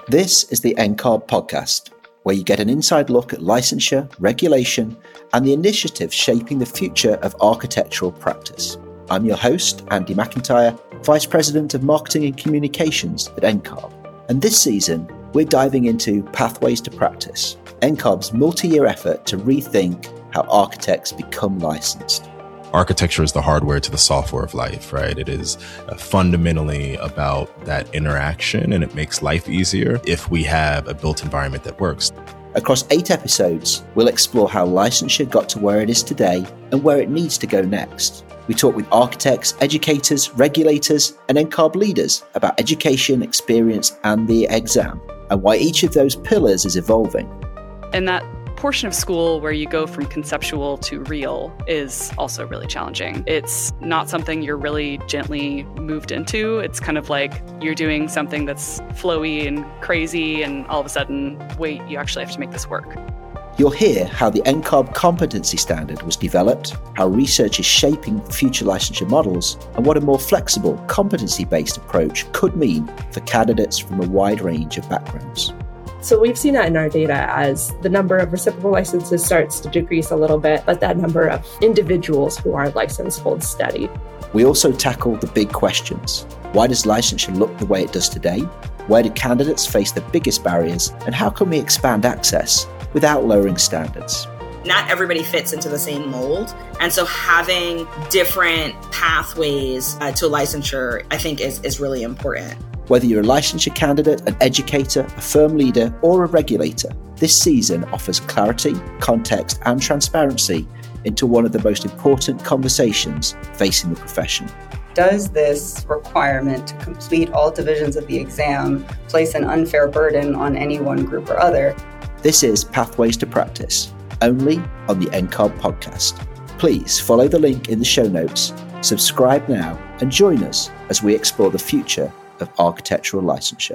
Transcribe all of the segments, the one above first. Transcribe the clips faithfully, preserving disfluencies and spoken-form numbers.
This is the N C A R B podcast, where you get an inside look at licensure, regulation, and the initiatives shaping the future of architectural practice. I'm your host, Andy McIntyre, Vice President of Marketing and Communications at N C A R B. And this season, we're diving into Pathways to Practice, N C A R B's multi-year effort to rethink how architects become licensed. Architecture is the hardware to the software of life, right? It is uh, fundamentally about that interaction, and it makes life easier if we have a built environment that works. Across eight episodes, we'll explore how licensure got to where it is today and where it needs to go next. We talk with architects, educators, regulators, and N C A R B leaders about education, experience, and the exam, and why each of those pillars is evolving. And that portion of school where you go from conceptual to real is also really challenging. It's not something you're really gently moved into. It's kind of like you're doing something that's flowy and crazy, and all of a sudden, wait, you actually have to make this work. You'll hear how the N C A R B competency standard was developed, how research is shaping future licensure models, and what a more flexible, competency-based approach could mean for candidates from a wide range of backgrounds. So we've seen that in our data as the number of reciprocal licenses starts to decrease a little bit, but that number of individuals who are licensed holds steady. We also tackle the big questions. Why does licensure look the way it does today? Where do candidates face the biggest barriers? And how can we expand access without lowering standards? Not everybody fits into the same mold. And so having different pathways uh, to licensure, I think, is, is really important. Whether you're a licensure candidate, an educator, a firm leader, or a regulator, this season offers clarity, context, and transparency into one of the most important conversations facing the profession. Does this requirement to complete all divisions of the exam place an unfair burden on any one group or other? This is Pathways to Practice, only on the N C A R B podcast. Please follow the link in the show notes, subscribe now, and join us as we explore the future of architectural licensure.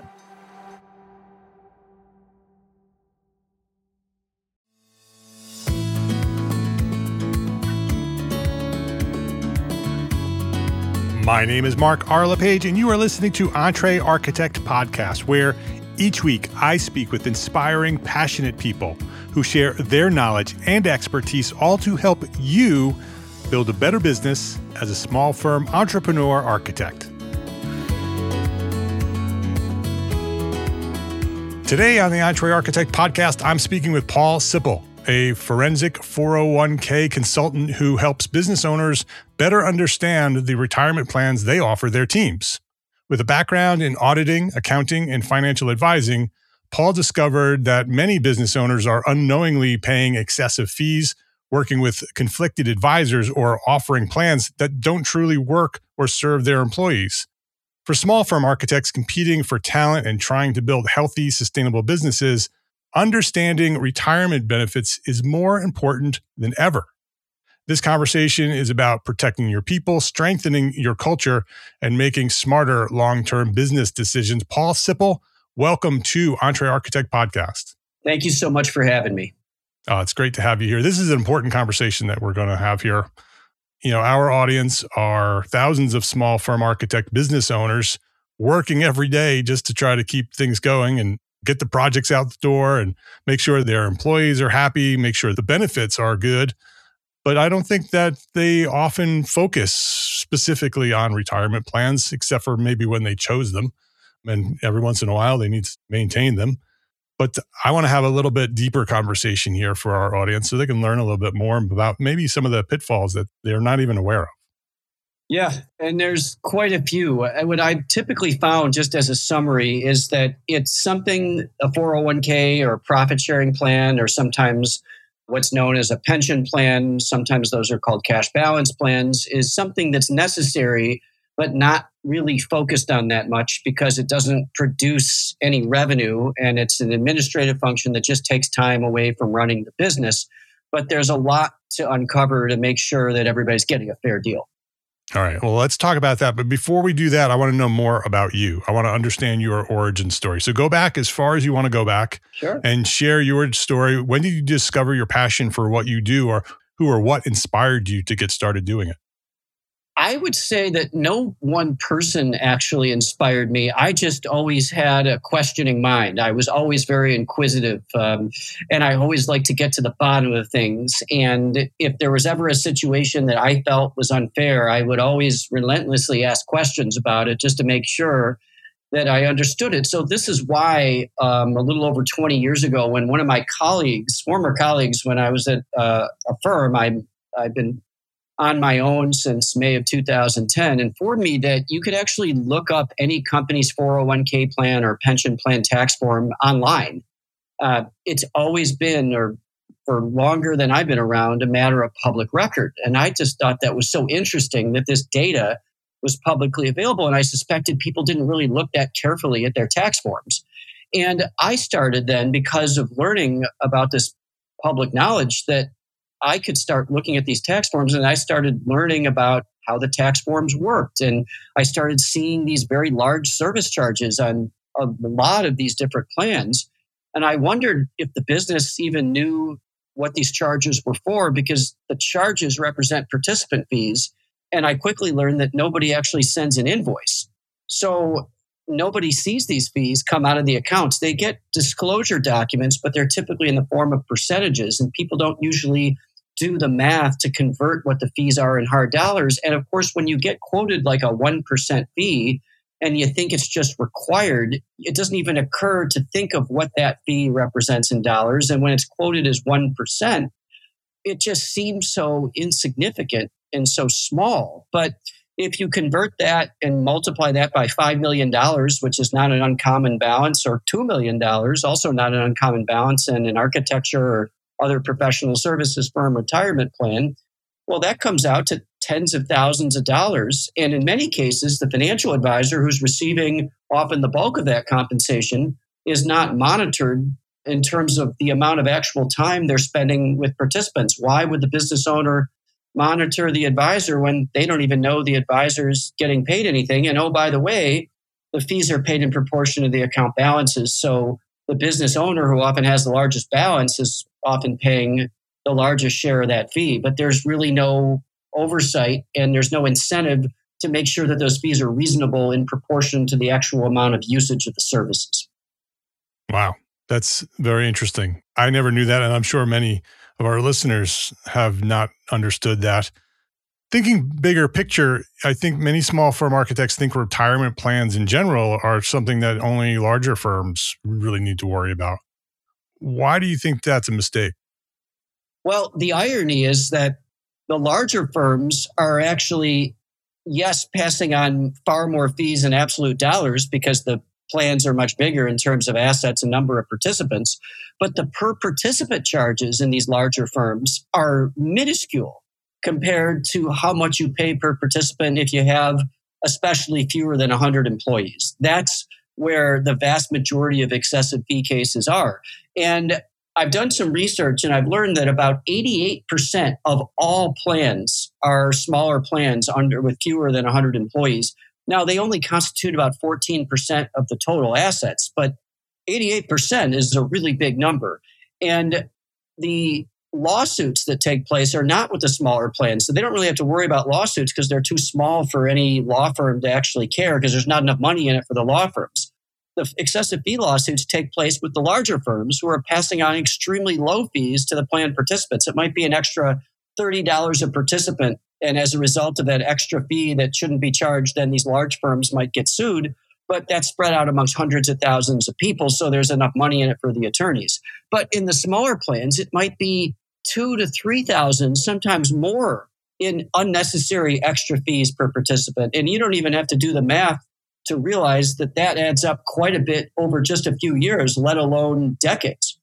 My name is Mark R. LePage, and you are listening to Entre Architect Podcast, where each week I speak with inspiring, passionate people who share their knowledge and expertise, all to help you build a better business as a small firm entrepreneur architect. Today on the Entre Architect Podcast, I'm speaking with Paul Sipple, a forensic four oh one k consultant who helps business owners better understand the retirement plans they offer their teams. With a background in auditing, accounting, and financial advising, Paul discovered that many business owners are unknowingly paying excessive fees, working with conflicted advisors, or offering plans that don't truly work or serve their employees. For small firm architects competing for talent and trying to build healthy, sustainable businesses, understanding retirement benefits is more important than ever. This conversation is about protecting your people, strengthening your culture, and making smarter long-term business decisions. Paul Sipple, welcome to Entre Architect Podcast. Thank you so much for having me. Oh, it's great to have you here. This is an important conversation that we're going to have here. You know, our audience are thousands of small firm architect business owners working every day just to try to keep things going and get the projects out the door and make sure their employees are happy, make sure the benefits are good. But I don't think that they often focus specifically on retirement plans, except for maybe when they chose them. And every once in a while, they need to maintain them. But I want to have a little bit deeper conversation here for our audience so they can learn a little bit more about maybe some of the pitfalls that they're not even aware of. Yeah, and there's quite a few. What I typically found, just as a summary, is that it's something, a four oh one k or a profit sharing plan, or sometimes what's known as a pension plan, sometimes those are called cash balance plans, is something that's necessary but not really focused on that much because it doesn't produce any revenue, and it's an administrative function that just takes time away from running the business. But there's a lot to uncover to make sure that everybody's getting a fair deal. All right. Well, let's talk about that. But before we do that, I want to know more about you. I want to understand your origin story. So go back as far as you want to go back. Sure. And share your story. When did you discover your passion for what you do, or who or what inspired you to get started doing it? I would say that no one person actually inspired me. I just always had a questioning mind. I was always very inquisitive, um, and I always liked to get to the bottom of things. And if there was ever a situation that I felt was unfair, I would always relentlessly ask questions about it just to make sure that I understood it. So this is why um, a little over twenty years ago, when one of my colleagues, former colleagues, when I was at uh, a firm, I, I've been on my own since May of two thousand ten, informed me that you could actually look up any company's four oh one k plan or pension plan tax form online. Uh, it's always been, or for longer than I've been around, a matter of public record. And I just thought that was so interesting that this data was publicly available. And I suspected people didn't really look that carefully at their tax forms. And I started then, because of learning about this public knowledge, that I could start looking at these tax forms, and I started learning about how the tax forms worked. And I started seeing these very large service charges on a lot of these different plans. And I wondered if the business even knew what these charges were for, because the charges represent participant fees. And I quickly learned that nobody actually sends an invoice. So nobody sees these fees come out of the accounts. They get disclosure documents, but they're typically in the form of percentages, and people don't usually do the math to convert what the fees are in hard dollars. And of course, when you get quoted like a one percent fee and you think it's just required, it doesn't even occur to think of what that fee represents in dollars. And when it's quoted as one percent, it just seems so insignificant and so small. But if you convert that and multiply that by five million dollars, which is not an uncommon balance, or two million dollars, also not an uncommon balance in an architecture or other professional services firm retirement plan, well, that comes out to tens of thousands of dollars. And in many cases, the financial advisor who's receiving often the bulk of that compensation is not monitored in terms of the amount of actual time they're spending with participants. Why would the business owner monitor the advisor when they don't even know the advisor's getting paid anything? And oh, by the way, the fees are paid in proportion to the account balances. So the business owner, who often has the largest balance, is often paying the largest share of that fee. But there's really no oversight, and there's no incentive to make sure that those fees are reasonable in proportion to the actual amount of usage of the services. Wow, that's very interesting. I never knew that, and I'm sure many of our listeners have not understood that. Thinking bigger picture, I think many small firm architects think retirement plans in general are something that only larger firms really need to worry about. Why do you think that's a mistake? Well, the irony is that the larger firms are actually, yes, passing on far more fees in absolute dollars because the plans are much bigger in terms of assets and number of participants, but the per participant charges in these larger firms are minuscule compared to how much you pay per participant if you have especially fewer than one hundred employees. That's where the vast majority of excessive fee cases are. And I've done some research, and I've learned that about eighty-eight percent of all plans are smaller plans under with fewer than one hundred employees. Now, they only constitute about fourteen percent of the total assets, but eighty-eight percent is a really big number. And the lawsuits that take place are not with the smaller plans. So they don't really have to worry about lawsuits because they're too small for any law firm to actually care, because there's not enough money in it for the law firms. The excessive fee lawsuits take place with the larger firms who are passing on extremely low fees to the plan participants. It might be an extra thirty dollars a participant. And as a result of that extra fee that shouldn't be charged, then these large firms might get sued. But that's spread out amongst hundreds of thousands of people, so there's enough money in it for the attorneys. But in the smaller plans, it might be two to three thousand, sometimes more, in unnecessary extra fees per participant. And you don't even have to do the math to realize that that adds up quite a bit over just a few years, let alone decades.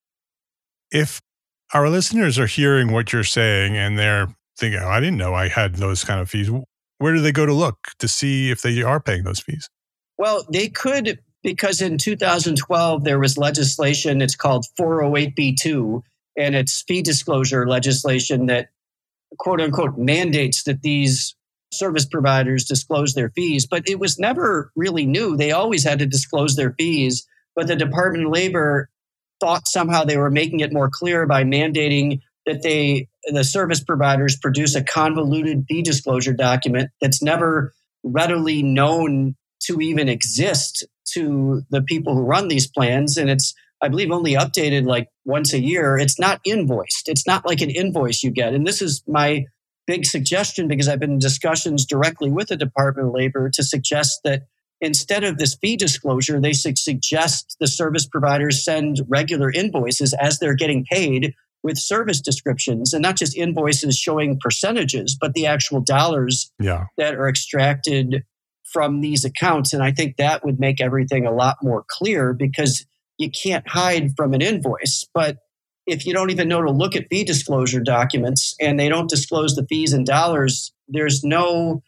If our listeners are hearing what you're saying and they're thinking, oh, I didn't know I had those kind of fees, where do they go to look to see if they are paying those fees? Well, they could, because in two thousand twelve, there was legislation, it's called four oh eight B two, and it's fee disclosure legislation that, quote unquote, mandates that these service providers disclose their fees. But it was never really new. They always had to disclose their fees, but the Department of Labor thought somehow they were making it more clear by mandating that they the service providers produce a convoluted fee disclosure document that's never readily known to even exist to the people who run these plans. And it's, I believe, only updated like once a year. It's not invoiced. It's not like an invoice you get. And this is my big suggestion, because I've been in discussions directly with the Department of Labor to suggest that instead of this fee disclosure, they should suggest the service providers send regular invoices as they're getting paid with service descriptions, and not just invoices showing percentages, but the actual dollars yeah. that are extracted from these accounts. And I think that would make everything a lot more clear, because you can't hide from an invoice. But if you don't even know to look at fee disclosure documents and they don't disclose the fees in dollars, there's no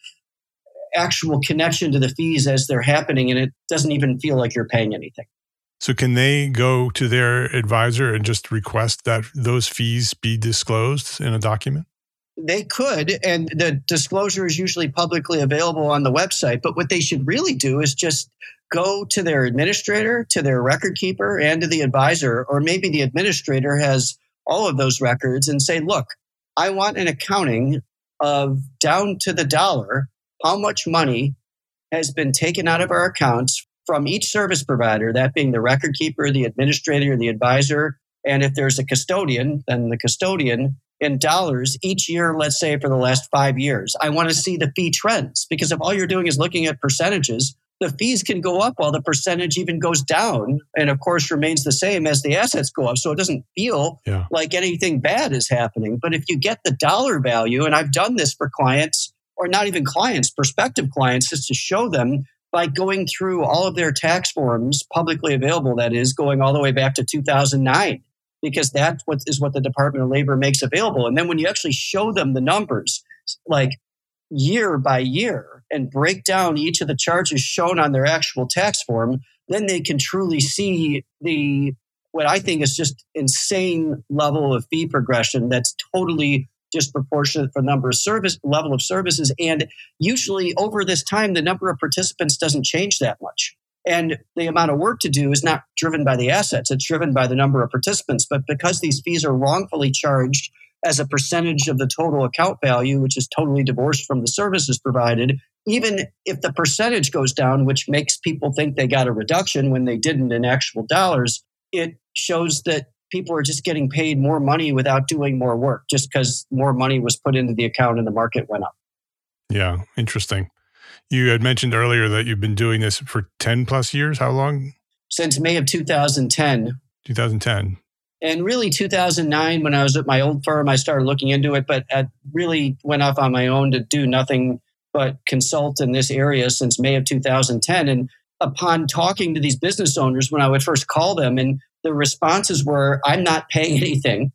actual connection to the fees as they're happening, and it doesn't even feel like you're paying anything. So can they go to their advisor and just request that those fees be disclosed in a document? They could, and the disclosure is usually publicly available on the website. But what they should really do is just go to their administrator, to their record keeper, and to the advisor, or maybe the administrator has all of those records, and say, look, I want an accounting of down to the dollar how much money has been taken out of our accounts from each service provider, that being the record keeper, the administrator, the advisor, and if there's a custodian, then the custodian, in dollars each year, let's say for the last five years. I want to see the fee trends, because if all you're doing is looking at percentages, the fees can go up while the percentage even goes down, and of course remains the same as the assets go up. So it doesn't feel yeah. like anything bad is happening. But if you get the dollar value, and I've done this for clients, or not even clients, prospective clients, just to show them by going through all of their tax forms, publicly available, that is, going all the way back to two thousand nine, because that is what the Department of Labor makes available. And then when you actually show them the numbers, like year by year, and break down each of the charges shown on their actual tax form, then they can truly see the, what I think is just insane level of fee progression that's totally disproportionate for number of service level of services. And usually over this time, the number of participants doesn't change that much. And the amount of work to do is not driven by the assets, it's driven by the number of participants. But because these fees are wrongfully charged as a percentage of the total account value, which is totally divorced from the services provided, even if the percentage goes down, which makes people think they got a reduction when they didn't in actual dollars, it shows that people are just getting paid more money without doing more work, just because more money was put into the account and the market went up. Yeah, interesting. You had mentioned earlier that you've been doing this for ten plus years. How long? Since May of two thousand ten. two thousand ten. And really two thousand nine, when I was at my old firm, I started looking into it, but I really went off on my own to do nothing but consult in this area since May of two thousand ten. And upon talking to these business owners, when I would first call them, and the responses were, I'm not paying anything,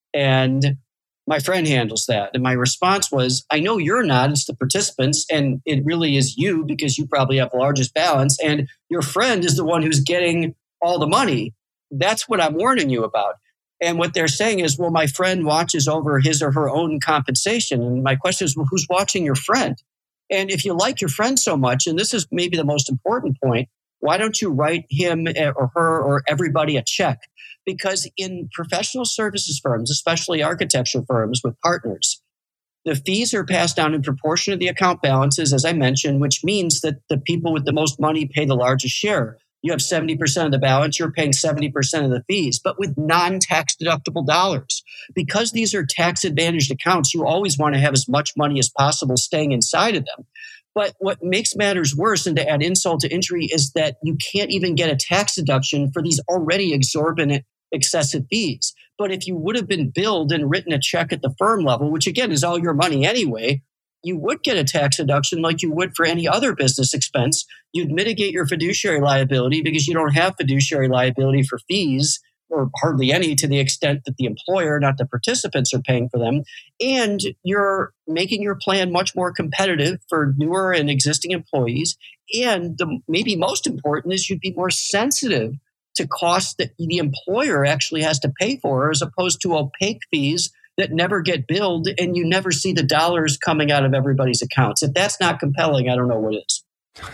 and my friend handles that. And my response was, I know you're not, it's the participants, and it really is you, because you probably have the largest balance, and your friend is the one who's getting all the money. That's what I'm warning you about. And what they're saying is, well, my friend watches over his or her own compensation. And my question is, well, who's watching your friend? And if you like your friend so much, and this is maybe the most important point, why don't you write him or her or everybody a check? Because in professional services firms, especially architecture firms with partners, the fees are passed down in proportion to the account balances, as I mentioned, which means that the people with the most money pay the largest share. You have seventy percent of the balance, you're paying seventy percent of the fees, but with non-tax deductible dollars. Because these are tax-advantaged accounts, you always want to have as much money as possible staying inside of them. But what makes matters worse, and to add insult to injury, is that you can't even get a tax deduction for these already exorbitant excessive fees. But if you would have been billed and written a check at the firm level, which again is all your money anyway, you would get a tax deduction like you would for any other business expense. You'd mitigate your fiduciary liability because you don't have fiduciary liability for fees, or hardly any, to the extent that the employer, not the participants, are paying for them. And you're making your plan much more competitive for newer and existing employees. And the maybe most important is you'd be more sensitive to costs that the employer actually has to pay for, as opposed to opaque fees that never get billed and you never see the dollars coming out of everybody's accounts. If that's not compelling, I don't know what is.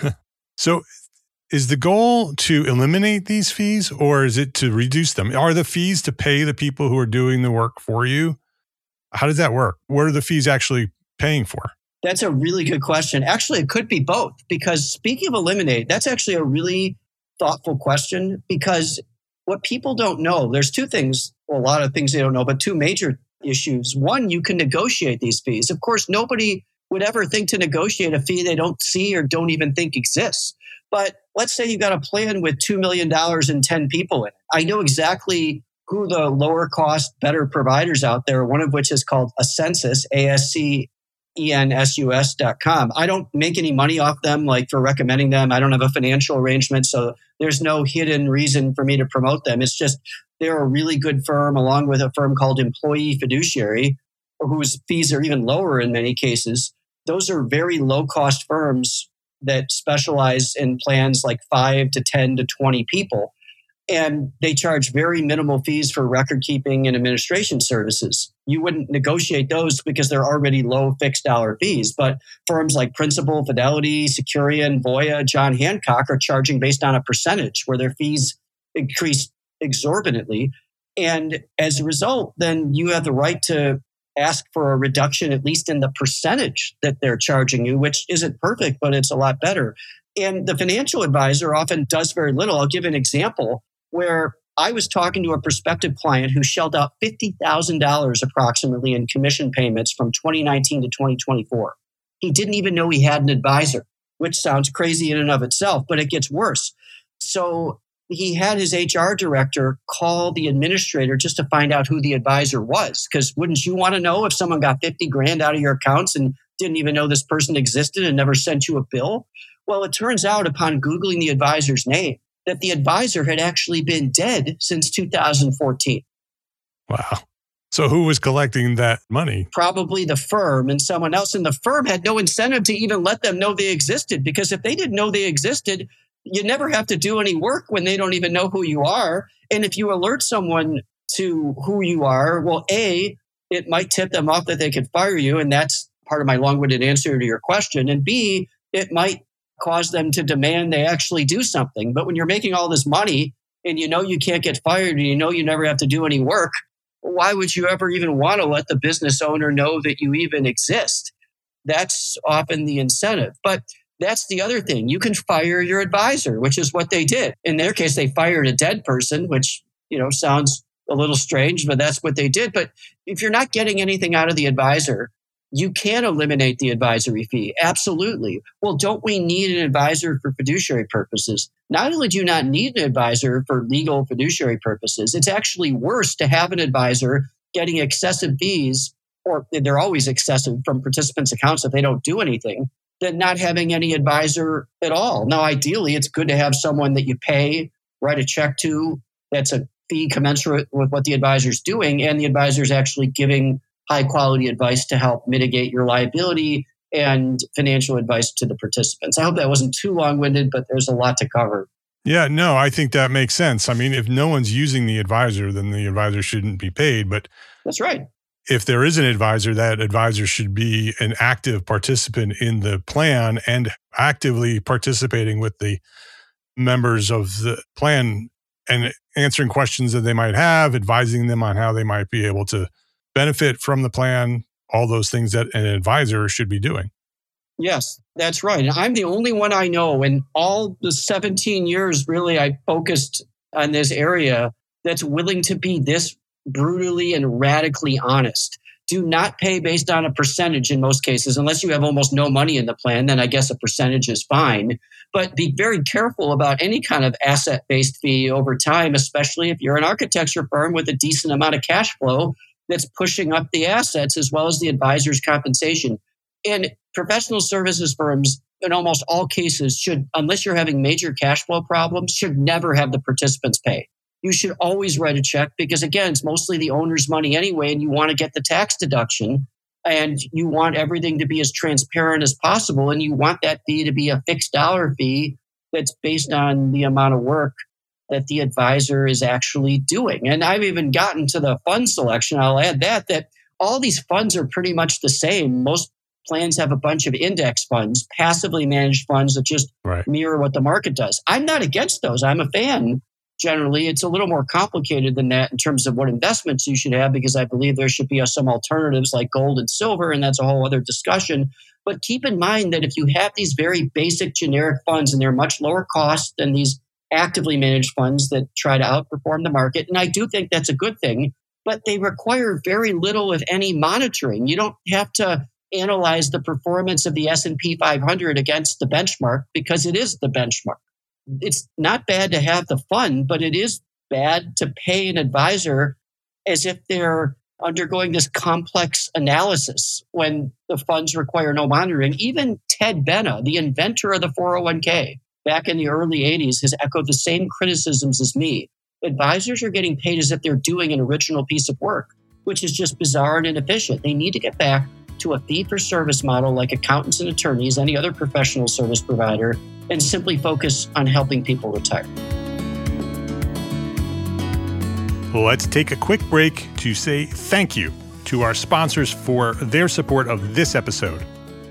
So is the goal to eliminate these fees, or is it to reduce them? Are the fees to pay the people who are doing the work for you? How does that work? What are the fees actually paying for? That's a really good question. Actually, it could be both, because speaking of Eliminate, that's actually a really thoughtful question, because what people don't know, there's two things, well, a lot of things they don't know, but two major issues. One, you can negotiate these fees. Of course, nobody would ever think to negotiate a fee they don't see or don't even think exists. But let's say you got a plan with two million dollars and ten people in it. I know exactly who the lower cost, better providers out there, one of which is called Ascensus, A S C E N S U S dot com. I don't make any money off them, like for recommending them. I don't have a financial arrangement, so there's no hidden reason for me to promote them. It's just they're a really good firm, along with a firm called Employee Fiduciary, whose fees are even lower in many cases. Those are very low-cost firms that specialize in plans like five to ten to twenty people. And they charge very minimal fees for record keeping and administration services. You wouldn't negotiate those because they're already low fixed dollar fees. But firms like Principal, Fidelity, Securian, Voya, John Hancock are charging based on a percentage where their fees increase exorbitantly. And as a result, then you have the right to ask for a reduction, at least in the percentage that they're charging you, which isn't perfect, but it's a lot better. And the financial advisor often does very little. I'll give an example where I was talking to a prospective client who shelled out fifty thousand dollars approximately in commission payments from twenty nineteen to twenty twenty-four. He didn't even know he had an advisor, which sounds crazy in and of itself, but it gets worse. So he had his H R director call the administrator just to find out who the advisor was. Because wouldn't you want to know if someone got fifty grand out of your accounts and didn't even know this person existed and never sent you a bill? Well, it turns out upon Googling the advisor's name, that the advisor had actually been dead since two thousand fourteen. Wow. So who was collecting that money? Probably the firm and someone else. And the firm had no incentive to even let them know they existed, because if they didn't know they existed, you never have to do any work when they don't even know who you are. And if you alert someone to who you are, well, A, it might tip them off that they could fire you. And that's part of my long-winded answer to your question. And B, it might cause them to demand they actually do something. But when you're making all this money and you know you can't get fired and you know you never have to do any work, why would you ever even want to let the business owner know that you even exist? That's often the incentive. But that's the other thing. You can fire your advisor, which is what they did. In their case, they fired a dead person, which, you know, sounds a little strange, but that's what they did. But if you're not getting anything out of the advisor, you can eliminate the advisory fee. Absolutely. Well, don't we need an advisor for fiduciary purposes? Not only do you not need an advisor for legal fiduciary purposes, it's actually worse to have an advisor getting excessive fees, or they're always excessive from participants' accounts if they don't do anything, than not having any advisor at all. Now, ideally, it's good to have someone that you pay, write a check to, that's a fee commensurate with what the advisor's doing, and the advisor's actually giving high quality advice to help mitigate your liability and financial advice to the participants. I hope that wasn't too long-winded, but there's a lot to cover. Yeah, no, I think that makes sense. I mean, if no one's using the advisor, then the advisor shouldn't be paid. But that's right. If there is an advisor, that advisor should be an active participant in the plan and actively participating with the members of the plan and answering questions that they might have, advising them on how they might be able to benefit from the plan, all those things that an advisor should be doing. Yes, that's right. And I'm the only one I know in all the seventeen years, really, I focused on this area that's willing to be this brutally and radically honest. Do not pay based on a percentage in most cases, unless you have almost no money in the plan, then I guess a percentage is fine. But be very careful about any kind of asset-based fee over time, especially if you're an architecture firm with a decent amount of cash flow that's pushing up the assets as well as the advisor's compensation. And professional services firms, in almost all cases, should, unless you're having major cash flow problems, should never have the participants pay. You should always write a check because, again, it's mostly the owner's money anyway, and you want to get the tax deduction, and you want everything to be as transparent as possible, and you want that fee to be a fixed dollar fee that's based on the amount of work that the advisor is actually doing. And I've even gotten to the fund selection. I'll add that, that all these funds are pretty much the same. Most plans have a bunch of index funds, passively managed funds that just right. mirror what the market does. I'm not against those. I'm a fan generally. It's a little more complicated than that in terms of what investments you should have, because I believe there should be some alternatives like gold and silver, and that's a whole other discussion. But keep in mind that if you have these very basic generic funds and they're much lower cost than these actively managed funds that try to outperform the market, and I do think that's a good thing, but they require very little, if any, monitoring. You don't have to analyze the performance of the S and P five hundred against the benchmark because it is the benchmark. It's not bad to have the fund, but it is bad to pay an advisor as if they're undergoing this complex analysis when the funds require no monitoring. Even Ted Benna, the inventor of the four oh one k, back in the early eighties, has echoed the same criticisms as me. Advisors are getting paid as if they're doing an original piece of work, which is just bizarre and inefficient. They need to get back to a fee-for-service model like accountants and attorneys, any other professional service provider, and simply focus on helping people retire. Let's take a quick break to say thank you to our sponsors for their support of this episode.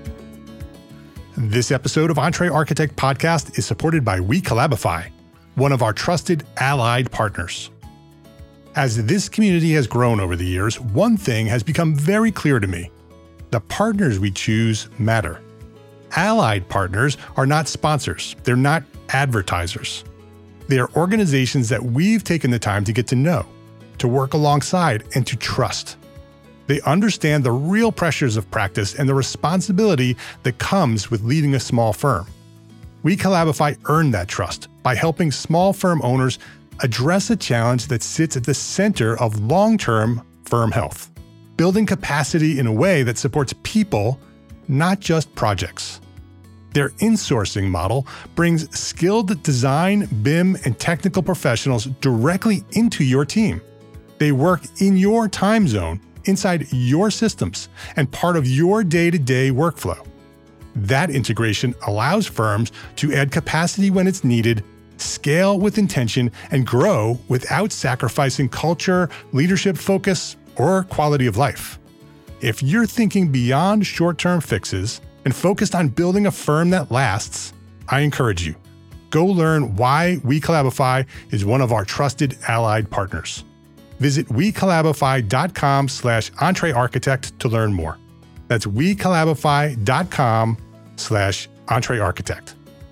This episode of Entre Architect Podcast is supported by WeCollabify, one of our trusted allied partners. As this community has grown over the years, one thing has become very clear to me. The partners we choose matter. Allied partners are not sponsors. They're not advertisers. They are organizations that we've taken the time to get to know, to work alongside, and to trust. They understand the real pressures of practice and the responsibility that comes with leading a small firm. WeCollabify earned that trust by helping small firm owners address a challenge that sits at the center of long-term firm health, building capacity in a way that supports people, not just projects. Their insourcing model brings skilled design, B I M, and technical professionals directly into your team. They work in your time zone, inside your systems, and part of your day-to-day workflow. That integration allows firms to add capacity when it's needed, scale with intention, and grow without sacrificing culture, leadership focus, or quality of life. If you're thinking beyond short-term fixes and focused on building a firm that lasts, I encourage you. Go learn why WeCollabify is one of our trusted allied partners. Visit WeCollabify.com slash EntreArchitect to learn more. That's WeCollabify.com slash EntreArchitect.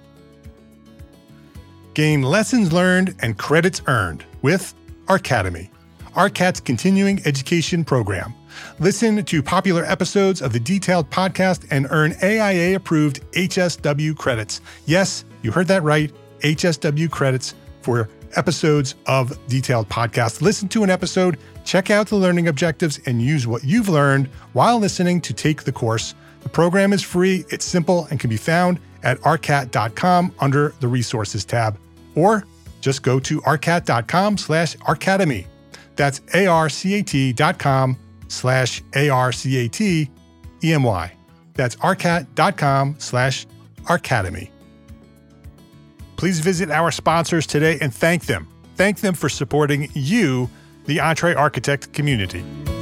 Gain lessons learned and credits earned with Arcademy, ARCAT's continuing education program. Listen to popular episodes of the Detailed podcast and earn A I A-approved H S W credits. Yes, you heard that right, H S W credits for episodes of Detailed podcast. Listen to an episode, check out the learning objectives, and use what you've learned while listening to take the course. The program is free, it's simple, and can be found at arcat dot com under the Resources tab. Or just go to arcat.com slash Arcademy. That's A-R-C-A-T dot com slash A-R-C-A-T-E-M-Y. That's arcat.com slash Arcademy. Please visit our sponsors today and thank them. Thank them for supporting you, the Entre Architect community.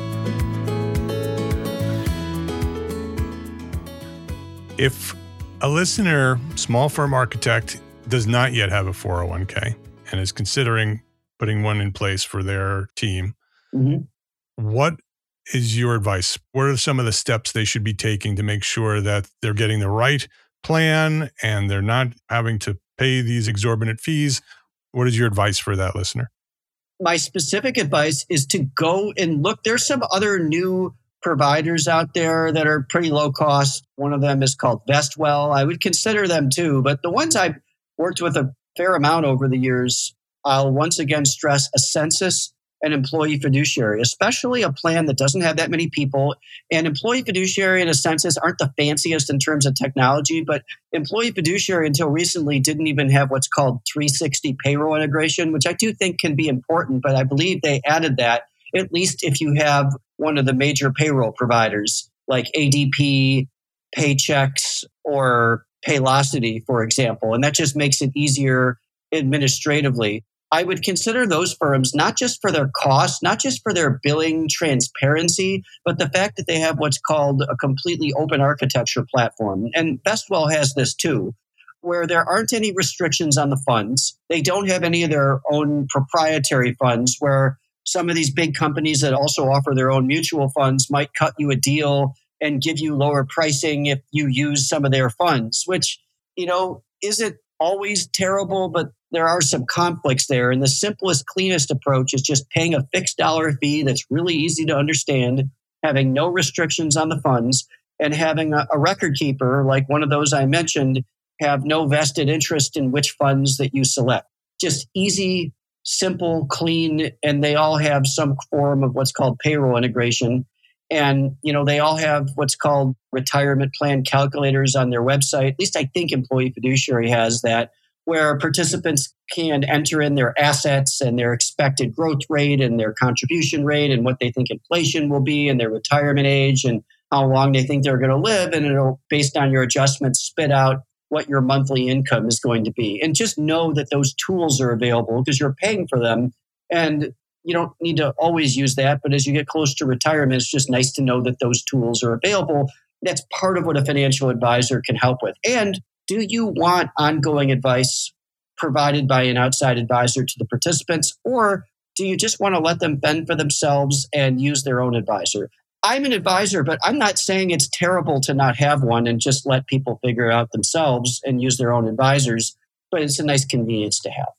If a listener, small firm architect, does not yet have a four oh one k and is considering putting one in place for their team, mm-hmm. what is your advice? What are some of the steps they should be taking to make sure that they're getting the right plan and they're not having to pay these exorbitant fees? What is your advice for that listener? My specific advice is to go and look. There's some other new providers out there that are pretty low cost. One of them is called Vestwell. I would consider them too, but the ones I've worked with a fair amount over the years, I'll once again stress Ascensus and Employee Fiduciary, especially a plan that doesn't have that many people. And Employee Fiduciary and Ascensus aren't the fanciest in terms of technology, but Employee Fiduciary until recently didn't even have what's called three sixty payroll integration, which I do think can be important, but I believe they added that, at least if you have one of the major payroll providers like A D P, Paychex, or Paylocity, for example. And that just makes it easier administratively. I would consider those firms not just for their costs, not just for their billing transparency, but the fact that they have what's called a completely open architecture platform. And Vestwell has this too. where there aren't any restrictions on the funds. They don't have any of their own proprietary funds, where some of these big companies that also offer their own mutual funds might cut you a deal and give you lower pricing if you use some of their funds, which, you know, isn't always terrible, but there are some conflicts there. And the simplest, cleanest approach is just paying a fixed dollar fee that's really easy to understand, having no restrictions on the funds, and having a, a record keeper, like one of those I mentioned, have no vested interest in which funds that you select. Just easy, simple, clean, and they all have some form of what's called payroll integration. And, you know, they all have what's called retirement plan calculators on their website. At least I think Employee Fiduciary has that, where participants can enter in their assets and their expected growth rate and their contribution rate and what they think inflation will be and their retirement age and how long they think they're going to live. And it'll, based on your adjustments, spit out what your monthly income is going to be. And just know that those tools are available because you're paying for them. And you don't need to always use that. But as you get close to retirement, it's just nice to know that those tools are available. That's part of what a financial advisor can help with. And do you want ongoing advice provided by an outside advisor to the participants, or do you just want to let them fend for themselves and use their own advisor? I'm an advisor, but I'm not saying it's terrible to not have one and just let people figure it out themselves and use their own advisors, but it's a nice convenience to have.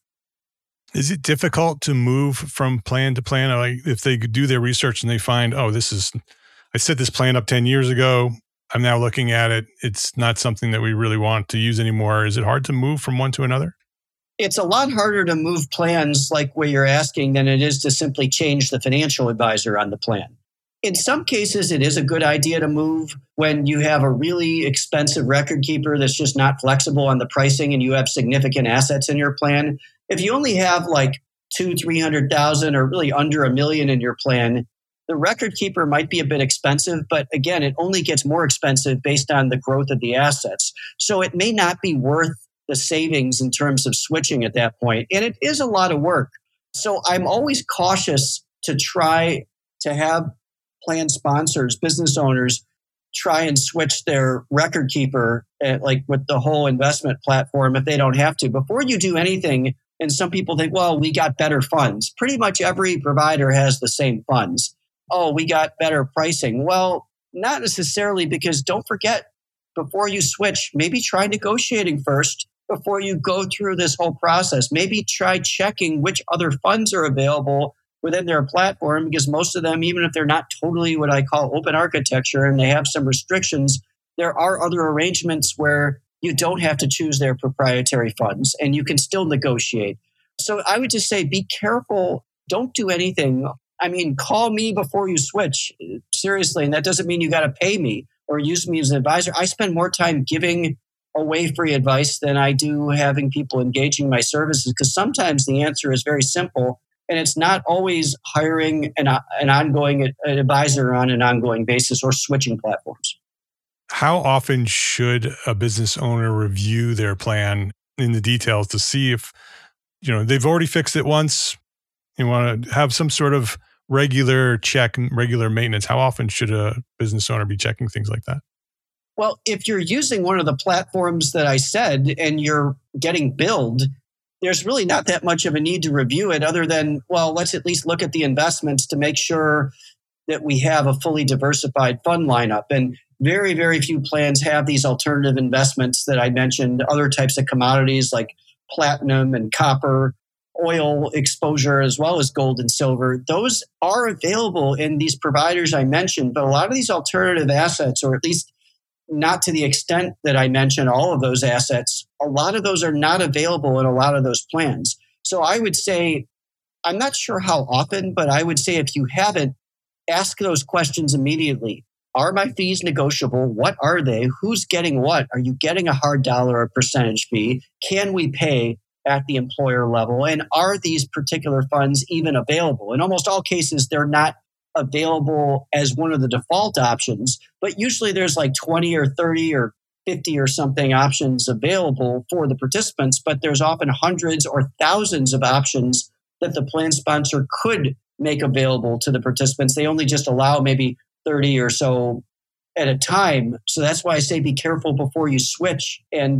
Is it difficult to move from plan to plan? Like if they do their research and they find, oh, this is, I set this plan up ten years ago. I'm now looking at it. It's not something that we really want to use anymore. Is it hard to move from one to another? It's a lot harder to move plans like where you're asking than it is to simply change the financial advisor on the plan. In some cases, it is a good idea to move when you have a really expensive record keeper that's just not flexible on the pricing and you have significant assets in your plan. If you only have like two, three hundred thousand, or really under a million in your plan, the record keeper might be a bit expensive. But again, it only gets more expensive based on the growth of the assets. So it may not be worth the savings in terms of switching at that point. And it is a lot of work. So I'm always cautious to try to have plan sponsors, business owners, try and switch their record keeper, at, like with the whole investment platform, if they don't have to. Before you do anything, and some people think, well, we got better funds. Pretty much every provider has the same funds. Oh, we got better pricing. Well, not necessarily, because don't forget, before you switch, maybe try negotiating first before you go through this whole process. Maybe try checking which other funds are available within their platform, because most of them, even if they're not totally what I call open architecture and they have some restrictions, there are other arrangements where you don't have to choose their proprietary funds and you can still negotiate. So I would just say, be careful. Don't do anything. I mean, call me before you switch. Seriously. And that doesn't mean you got to pay me or use me as an advisor. I spend more time giving away free advice than I do having people engaging my services, because sometimes the answer is very simple. And it's not always hiring an, an ongoing an advisor on an ongoing basis or switching platforms. How often should a business owner review their plan in the details to see if, you know, they've already fixed it once, you want to have some sort of regular check, regular maintenance? How often should a business owner be checking things like that? Well, if you're using one of the platforms that I said and you're getting billed, there's really not that much of a need to review it other than, well, let's at least look at the investments to make sure that we have a fully diversified fund lineup. And very, very few plans have these alternative investments that I mentioned, other types of commodities like platinum and copper, oil exposure, as well as gold and silver. Those are available in these providers I mentioned, but a lot of these alternative assets, or at least not to the extent that I mentioned all of those assets, a lot of those are not available in a lot of those plans. So I would say, I'm not sure how often, but I would say if you haven't, ask those questions immediately. Are my fees negotiable? What are they? Who's getting what? Are you getting a hard dollar or percentage fee? Can we pay at the employer level? And are these particular funds even available? In almost all cases, they're not available as one of the default options, but usually there's like twenty or thirty or fifty or something options available for the participants, but there's often hundreds or thousands of options that the plan sponsor could make available to the participants. They only just allow maybe thirty or so at a time. So that's why I say be careful before you switch. And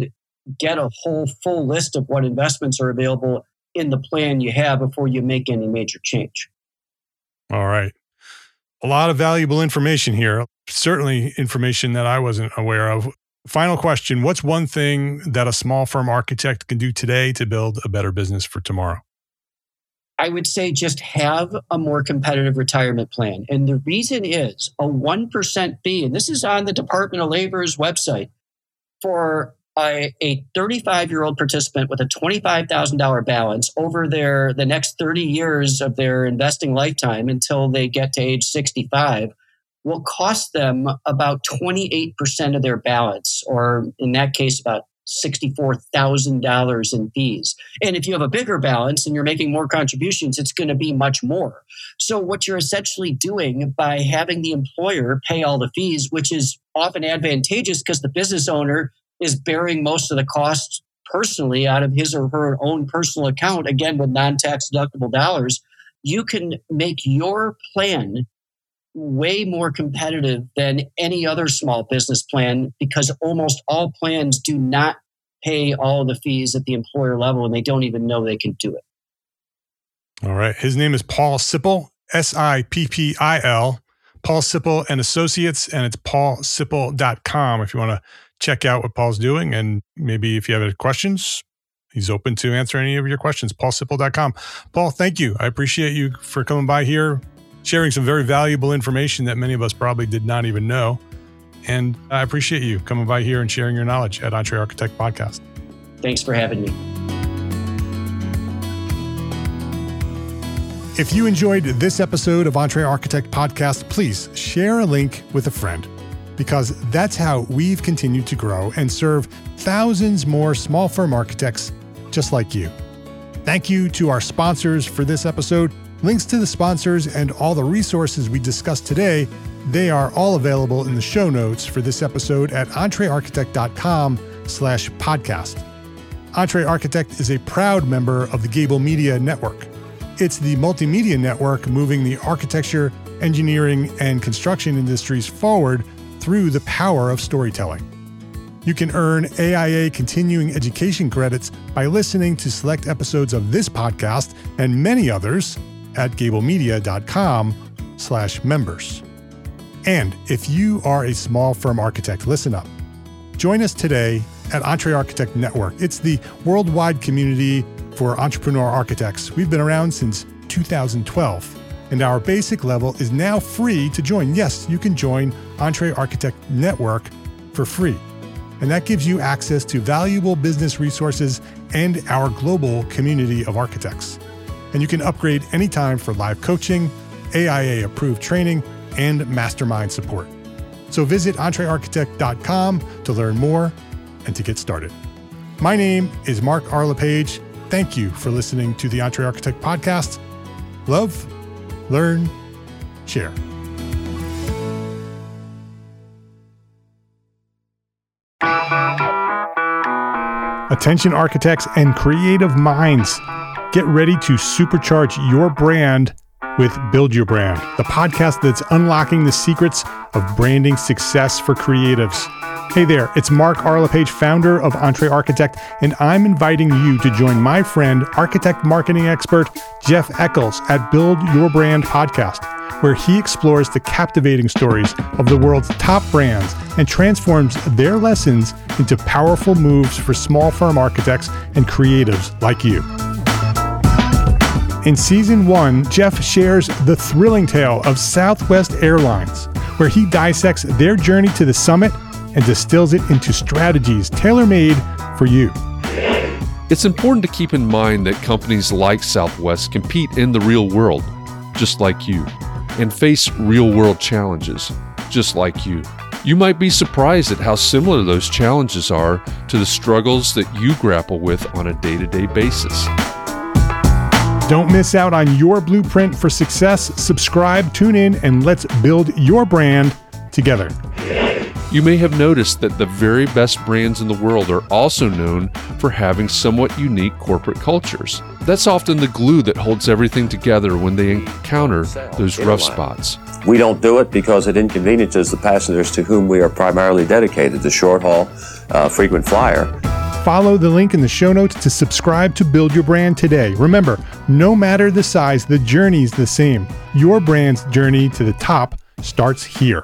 get a whole full list of what investments are available in the plan you have before you make any major change. All right. A lot of valuable information here. Certainly information that I wasn't aware of. Final question. What's one thing that a small firm architect can do today to build a better business for tomorrow? I would say just have a more competitive retirement plan. And the reason is a one percent fee, and this is on the Department of Labor's website, for a, a thirty-five-year-old participant with a twenty-five thousand dollars balance over their the next thirty years of their investing lifetime until they get to age sixty-five will cost them about twenty-eight percent of their balance, or in that case, about sixty-four thousand dollars in fees. And if you have a bigger balance and you're making more contributions, it's going to be much more. So what you're essentially doing by having the employer pay all the fees, which is often advantageous because the business owner is bearing most of the costs personally out of his or her own personal account, again, with non-tax deductible dollars, you can make your plan way more competitive than any other small business plan, because almost all plans do not pay all the fees at the employer level and they don't even know they can do it. All right. His name is Paul Sippel, S I P P I L, Paul Sippel and Associates, and it's paul sippel dot com if you want to check out what Paul's doing. And maybe if you have any questions, he's open to answer any of your questions, paul sippel dot com. Paul, thank you. I appreciate you for coming by here, sharing some very valuable information that many of us probably did not even know. And I appreciate you coming by here and sharing your knowledge at Entre Architect Podcast. Thanks for having me. If you enjoyed this episode of Entre Architect Podcast, please share a link with a friend, because that's how we've continued to grow and serve thousands more small firm architects just like you. Thank you to our sponsors for this episode. Links to the sponsors and all the resources we discussed today, they are all available in the show notes for this episode at entrearchitect.com slash podcast. Entre Architect is a proud member of the Gable Media Network. It's the multimedia network moving the architecture, engineering, and construction industries forward through the power of storytelling. You can earn A I A continuing education credits by listening to select episodes of this podcast and many others at gablemedia.com slash members. And if you are a small firm architect, listen up. Join us today at Entre Architect Network. It's the worldwide community for entrepreneur architects. We've been around since two thousand twelve, and our basic level is now free to join. Yes, you can join Entre Architect Network for free. And that gives you access to valuable business resources and our global community of architects. And you can upgrade anytime for live coaching, A I A-approved training, and mastermind support. So visit entre architect dot com to learn more and to get started. My name is Mark R. LePage. Thank you for listening to the Entre Architect Podcast. Love, learn, share. Attention architects and creative minds. Get ready to supercharge your brand with Build Your Brand, the podcast that's unlocking the secrets of branding success for creatives. Hey there, it's Mark R. LePage, founder of Entre Architect, and I'm inviting you to join my friend, architect marketing expert Jeff Eccles at Build Your Brand podcast, where he explores the captivating stories of the world's top brands and transforms their lessons into powerful moves for small firm architects and creatives like you. In season one, Jeff shares the thrilling tale of Southwest Airlines, where he dissects their journey to the summit and distills it into strategies tailor-made for you. It's important to keep in mind that companies like Southwest compete in the real world, just like you, and face real-world challenges, just like you. You might be surprised at how similar those challenges are to the struggles that you grapple with on a day-to-day basis. Don't miss out on your blueprint for success. Subscribe, tune in, and let's build your brand together. You may have noticed that the very best brands in the world are also known for having somewhat unique corporate cultures. That's often the glue that holds everything together when they encounter those rough spots. We don't do it because it inconveniences the passengers to whom we are primarily dedicated, the short haul, uh, frequent flyer. Follow the link in the show notes to subscribe to Build Your Brand today. Remember, no matter the size, the journey's the same. Your brand's journey to the top starts here.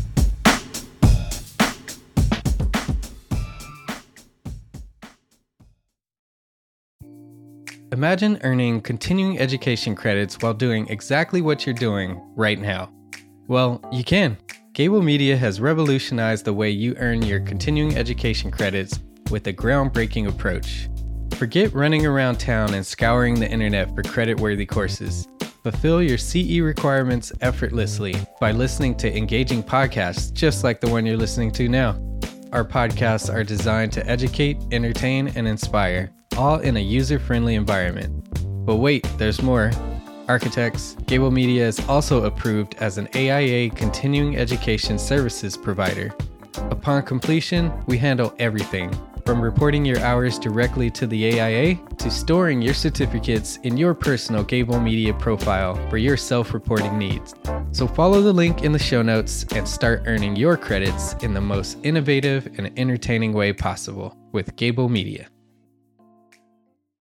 Imagine earning continuing education credits while doing exactly what you're doing right now. Well, you can. Gable Media has revolutionized the way you earn your continuing education credits with a groundbreaking approach. Forget running around town and scouring the internet for credit-worthy courses. Fulfill your C E requirements effortlessly by listening to engaging podcasts just like the one you're listening to now. Our podcasts are designed to educate, entertain, and inspire, all in a user-friendly environment. But wait, there's more. Architects, Gable Media is also approved as an A I A continuing education services provider. Upon completion, we handle everything, from reporting your hours directly to the A I A to storing your certificates in your personal Gable Media profile for your self-reporting needs. So follow the link in the show notes and start earning your credits in the most innovative and entertaining way possible with Gable Media.